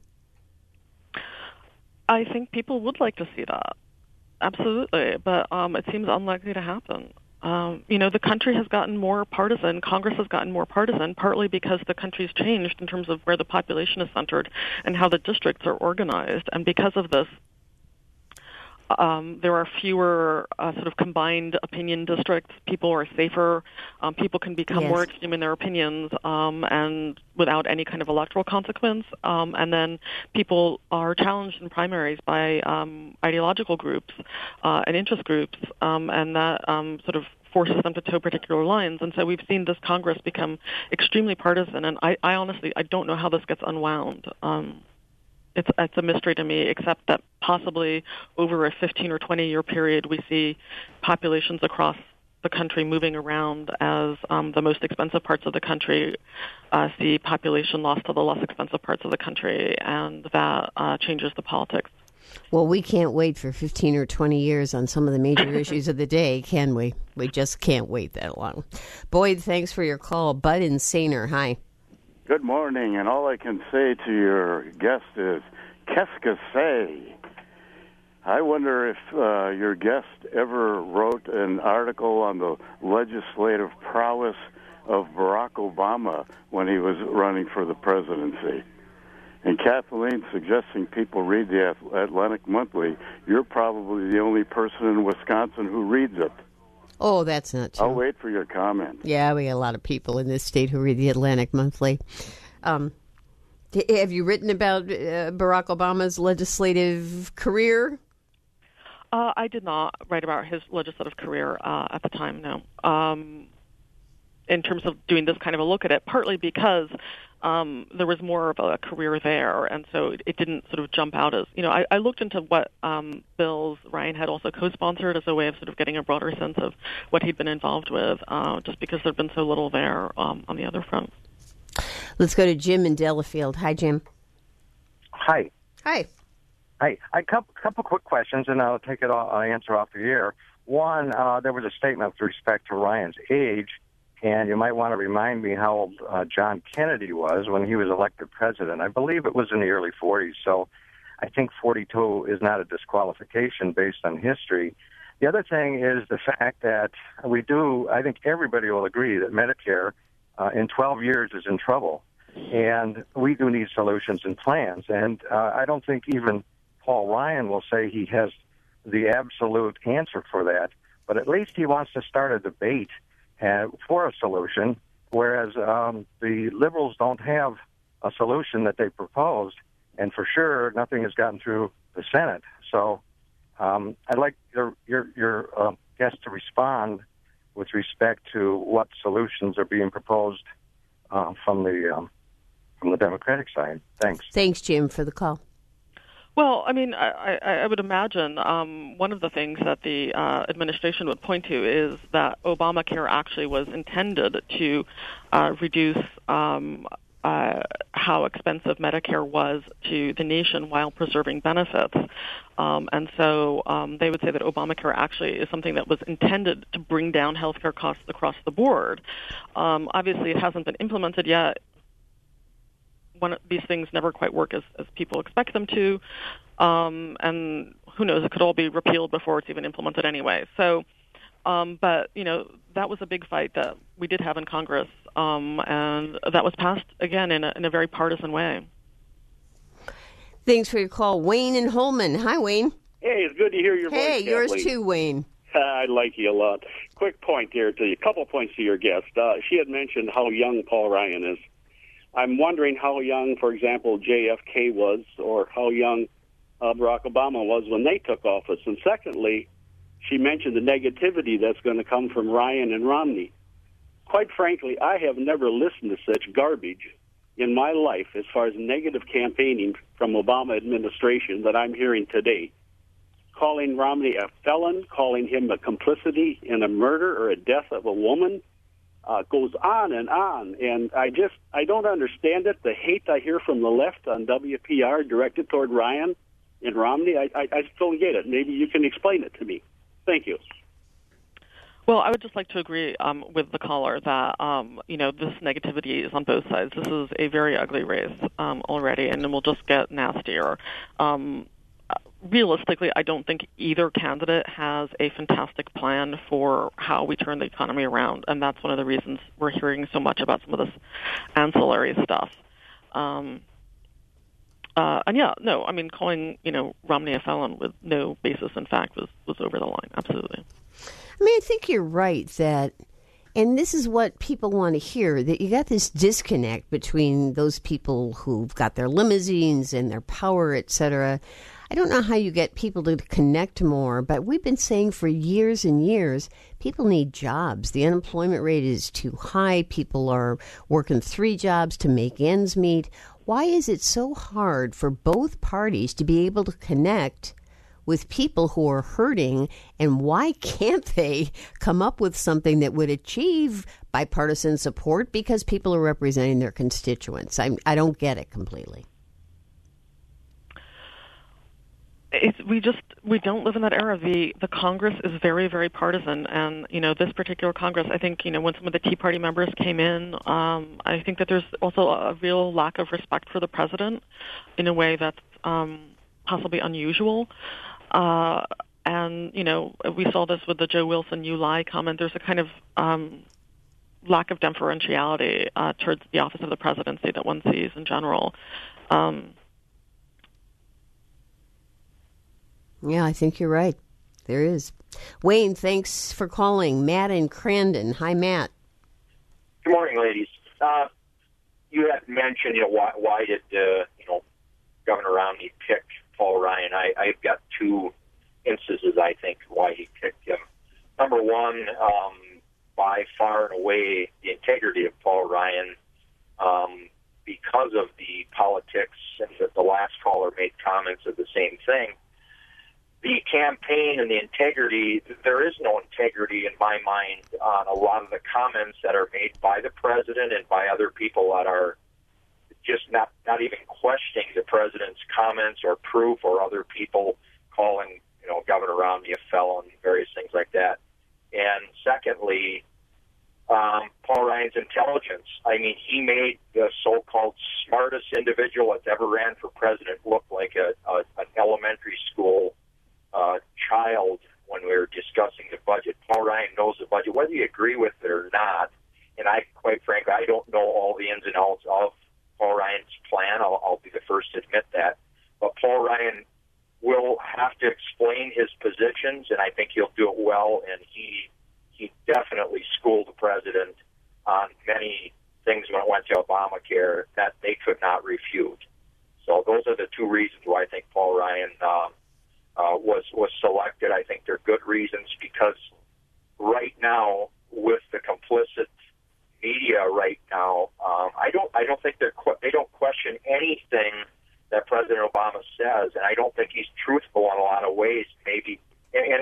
Speaker 5: I think people would like to see that. Absolutely. But um, it seems unlikely to happen. Um, you know, the country has gotten more partisan. Congress has gotten more partisan, partly because the country's changed in terms of where the population is centered and how the districts are organized. And because of this, Um, there are fewer uh, sort of combined opinion districts. People are safer. Um, people can become
Speaker 1: yes.
Speaker 5: more extreme in their opinions um, and without any kind of electoral consequence. Um, and then people are challenged in primaries by um, ideological groups uh, and interest groups, um, and that um, sort of forces them to toe particular lines. And so we've seen this Congress become extremely partisan. And I, I honestly, I don't know how this gets unwound. Um, It's, it's a mystery to me, except that possibly over a fifteen or twenty year period, we see populations across the country moving around as um, the most expensive parts of the country uh, see population loss to the less expensive parts of the country, and that uh, changes the politics.
Speaker 1: Well, we can't wait for fifteen or twenty years on some of the major issues of the day, can we? We just can't wait that long. Boyd, thanks for your call. Bud in Saner, hi.
Speaker 8: Good morning, and all I can say to your guest is, qu'est-ce que c'est? I wonder if uh, your guest ever wrote an article on the legislative prowess of Barack Obama when he was running for the presidency. And Kathleen suggesting people read the Atlantic Monthly, you're probably the only person in Wisconsin who reads it.
Speaker 1: Oh, that's not true.
Speaker 8: I'll wait for your comment.
Speaker 1: Yeah, we got a lot of people in this state who read the Atlantic Monthly. Um, have you written about uh, Barack Obama's legislative career?
Speaker 5: Uh, I did not write about his legislative career uh, at the time, no. Um, in terms of doing this kind of a look at it, partly because um, there was more of a career there, and so it, it didn't sort of jump out as, you know, I, I looked into what um, bills Ryan had also co-sponsored as a way of sort of getting a broader sense of what he'd been involved with, uh, just because there'd been so little there um, on the other front.
Speaker 1: Let's go to Jim in Delafield. Hi, Jim.
Speaker 9: Hi.
Speaker 1: Hi.
Speaker 9: Hi. A couple, couple quick questions, and I'll take it. All, I'll answer off the air. One, uh, there was a statement with respect to Ryan's age, and you might want to remind me how old uh, John Kennedy was when he was elected president. I believe it was in the early forties, so I think forty-two is not a disqualification based on history. The other thing is the fact that we do, I think everybody will agree that Medicare uh, in twelve years is in trouble, and we do need solutions and plans. And uh, I don't think even Paul Ryan will say he has the absolute answer for that, but at least he wants to start a debate uh, for a solution, whereas um, the liberals don't have a solution that they proposed, and for sure nothing has gotten through the Senate. So um, I'd like your your, your uh, guest to respond with respect to what solutions are being proposed uh, from the um, from the Democratic side. Thanks.
Speaker 1: Thanks, Jim, for the call.
Speaker 5: Well, I mean, I, I, I would imagine um, one of the things that the uh, administration would point to is that Obamacare actually was intended to uh, reduce um, uh, how expensive Medicare was to the nation while preserving benefits. Um, and so um, they would say that Obamacare actually is something that was intended to bring down healthcare costs across the board. Um, obviously, it hasn't been implemented yet. One, these things never quite work as, as people expect them to, um, and who knows, it could all be repealed before it's even implemented anyway. So, um, but, you know, that was a big fight that we did have in Congress, um, and that was passed, again, in a, in a very partisan way.
Speaker 1: Thanks for your call. Wayne and Holman. Hi, Wayne.
Speaker 10: Hey, it's good to hear your
Speaker 1: hey,
Speaker 10: voice,
Speaker 1: yours
Speaker 10: Kathleen.
Speaker 1: too, Wayne.
Speaker 10: I like you a lot. Quick point here to you, a couple points to your guest. Uh, she had mentioned how young Paul Ryan is. I'm wondering how young, for example, J F K was, or how young uh, Barack Obama was when they took office. And secondly, she mentioned the negativity that's going to come from Ryan and Romney. Quite frankly, I have never listened to such garbage in my life as far as negative campaigning from Obama administration that I'm hearing today. Calling Romney a felon, calling him a complicity in a murder or a death of a woman, Uh, goes on and on, and I just, I don't understand it. The hate I hear from the left on W P R directed toward Ryan and Romney, I, I, I still don't get it. Maybe you can explain it to me. Thank you.
Speaker 5: Well, I would just like to agree um, with the caller that, um, you know, this negativity is on both sides. This is a very ugly race um, already, and it will just get nastier. Um, Realistically, I don't think either candidate has a fantastic plan for how we turn the economy around, and that's one of the reasons we're hearing so much about some of this ancillary stuff. Um, uh, and yeah, no, I mean, calling, you know, Romney a felon with no basis in fact was, was over the line, absolutely.
Speaker 1: I mean, I think you're right that, and this is what people want to hear, that you got this disconnect between those people who've got their limousines and their power, et cetera. I don't know how you get people to connect more, but we've been saying for years and years, people need jobs. The unemployment rate is too high. People are working three jobs to make ends meet. Why is it so hard for both parties to be able to connect with people who are hurting, and why can't they come up with something that would achieve bipartisan support because people are representing their constituents? I, I don't get it completely.
Speaker 5: It's, we just we don't live in that era. The the Congress is very, very partisan, and you know this particular Congress. I think you know when some of the Tea Party members came in, um, I think that there's also a real lack of respect for the president, in a way that's um, possibly unusual. Uh, and you know we saw this with the Joe Wilson "you lie" comment. There's a kind of um, lack of deferentiality uh, towards the office of the presidency that one sees in general. Um,
Speaker 1: Yeah, I think you're right. There is. Wayne, thanks for calling. Matt in Crandon. Hi, Matt.
Speaker 11: Good morning, ladies. Uh, you had mentioned, you know, why, why did, uh, you know, Governor Romney pick Paul Ryan? I, I've got two instances, I think, why he picked him. Number one, um, by far and away, the integrity of Paul Ryan, um, because of the politics, and that the last caller made comments of the same thing. The campaign and the integrity, there is no integrity in my mind on a lot of the comments that are made by the president and by other people that are just not, not even questioning the president's comments or proof, or other people calling, you know, Governor Romney a felon, various things like that. And secondly, um, Paul Ryan's intelligence. I mean, he made the so-called smartest individual that's ever ran for president look like a, a an elementary school Uh, child when we were discussing the budget. Paul Ryan knows the budget, whether you agree with it or not. And I, quite frankly, I don't know all the ins and outs of Paul Ryan's plan. I'll, I'll be the first to admit that. But Paul Ryan will have to explain his positions, and I think he'll do it well. And he he definitely schooled the president on many things when it went to Obamacare that they could not refute. So those are the two reasons why I think Paul Ryan Uh, Uh, was was selected. I think they're good reasons, because right now, with the complicit media right now, um, I don't I don't think they're que- they don't question anything that President Obama says, and I don't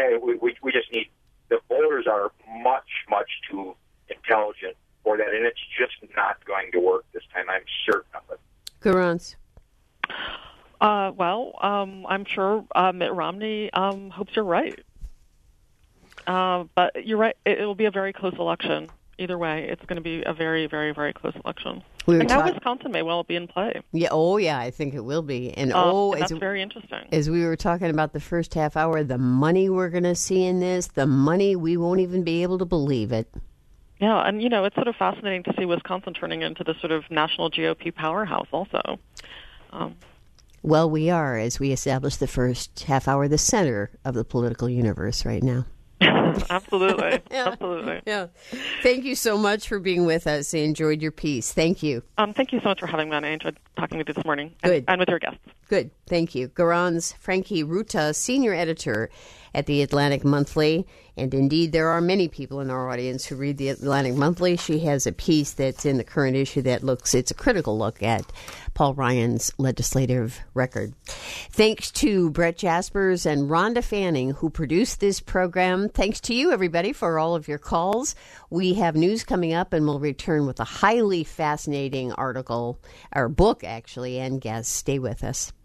Speaker 11: I, we, we we just need, the voters are much, much too intelligent for that, and it's just not going to work this time. I'm certain of it.
Speaker 1: Garance.
Speaker 5: Uh, well, um, I'm sure uh, Mitt Romney um, hopes you're right. Uh, but you're right. It, it will be a very close election. Either way, it's going to be a very, very, very close election.
Speaker 1: We
Speaker 5: and now
Speaker 1: talk-
Speaker 5: Wisconsin may well be in play.
Speaker 1: Yeah. Oh, yeah. I think it will be. And
Speaker 5: Um,
Speaker 1: oh,
Speaker 5: and that's
Speaker 1: as,
Speaker 5: very interesting.
Speaker 1: as we were talking about the first half hour, the money we're going to see in this, the money we won't even be able to believe it.
Speaker 5: Yeah, and, you know, it's sort of fascinating to see Wisconsin turning into this sort of national G O P powerhouse also. Um,
Speaker 1: Well, we are, as we established the first half hour, the center of the political universe right now.
Speaker 5: absolutely.
Speaker 1: Yeah.
Speaker 5: Absolutely.
Speaker 1: Yeah. Thank you so much for being with us. I enjoyed your piece. Thank you.
Speaker 5: Um, thank you so much for having me on. I enjoyed talking with you this morning. And,
Speaker 1: Good.
Speaker 5: and with your guests.
Speaker 1: Good. Thank you. Garance Frankie Ruta, senior editor at the Atlantic Monthly. And indeed, there are many people in our audience who read the Atlantic Monthly. She has a piece that's in the current issue that looks, it's a critical look at Paul Ryan's legislative record. Thanks to Brett Jaspers and Rhonda Fanning, who produced this program. Thanks to you, everybody, for all of your calls. We have news coming up, and we'll return with a highly fascinating article, or book, actually, and guests. Stay with us.